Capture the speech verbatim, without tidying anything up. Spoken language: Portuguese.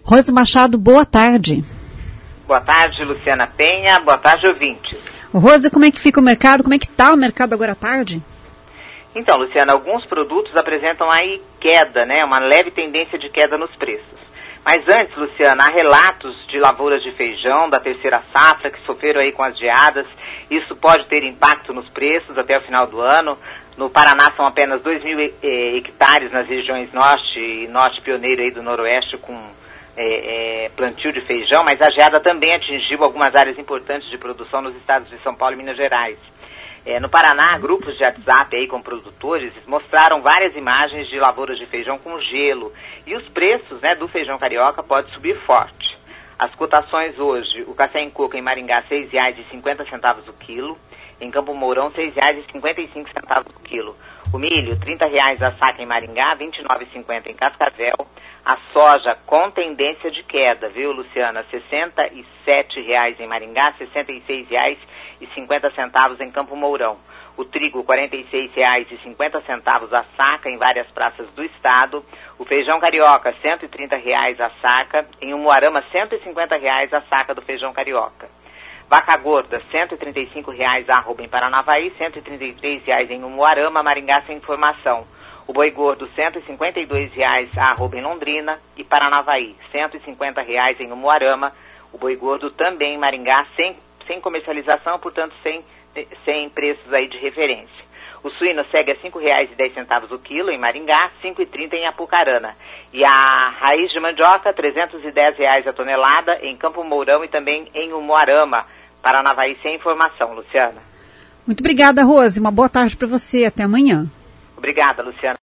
Rose Machado, boa tarde. Boa tarde, Luciana Penha. Boa tarde, ouvintes. Rose, como é que fica o mercado? Como é que está o mercado agora à tarde? Então, Luciana, alguns produtos apresentam aí queda, né? Uma leve tendência de queda nos preços. Mas antes, Luciana, há relatos de lavouras de feijão da terceira safra que sofreram aí com as geadas. Isso pode ter impacto nos preços até o final do ano. No Paraná são apenas dois mil eh, hectares nas regiões norte e norte pioneiro aí do noroeste com é, é, plantio de feijão, mas a geada também atingiu algumas áreas importantes de produção nos estados de São Paulo e Minas Gerais. É, no Paraná, grupos de WhatsApp aí com produtores mostraram várias imagens de lavouras de feijão com gelo. E os preços, né, do feijão carioca podem subir forte. As cotações hoje, o café em coco em Maringá, seis reais e cinquenta centavos o quilo. Em Campo Mourão, seis reais e cinquenta e cinco centavos o quilo. O milho, trinta reais a saca em Maringá, vinte e nove reais e cinquenta centavos em Cascavel. A soja com tendência de queda, viu, Luciana? sessenta e sete reais em Maringá, sessenta e seis reais e cinquenta centavos em Campo Mourão. O trigo, quarenta e seis reais e cinquenta centavos a saca em várias praças do estado. O feijão carioca, cento e trinta reais a saca. Em Umuarama, cento e cinquenta reais a saca do feijão carioca. Vaca gorda, cento e trinta e cinco reais a arroba em Paranavaí, cento e trinta e três reais em Umuarama, Maringá sem informação. O boi gordo, cento e cinquenta e dois reais a arroba em Londrina e Paranavaí, cento e cinquenta reais em Umuarama. O boi gordo também em Maringá sem, sem comercialização, portanto sem, sem preços aí de referência. O suíno segue a cinco reais e dez centavos o quilo em Maringá, cinco reais e trinta centavos em Apucarana. E a raiz de mandioca, trezentos e dez reais a tonelada em Campo Mourão e também em Umuarama, Paranavaí sem informação, Luciana. Muito obrigada, Rose. Uma boa tarde para você. Até amanhã. Obrigada, Luciana.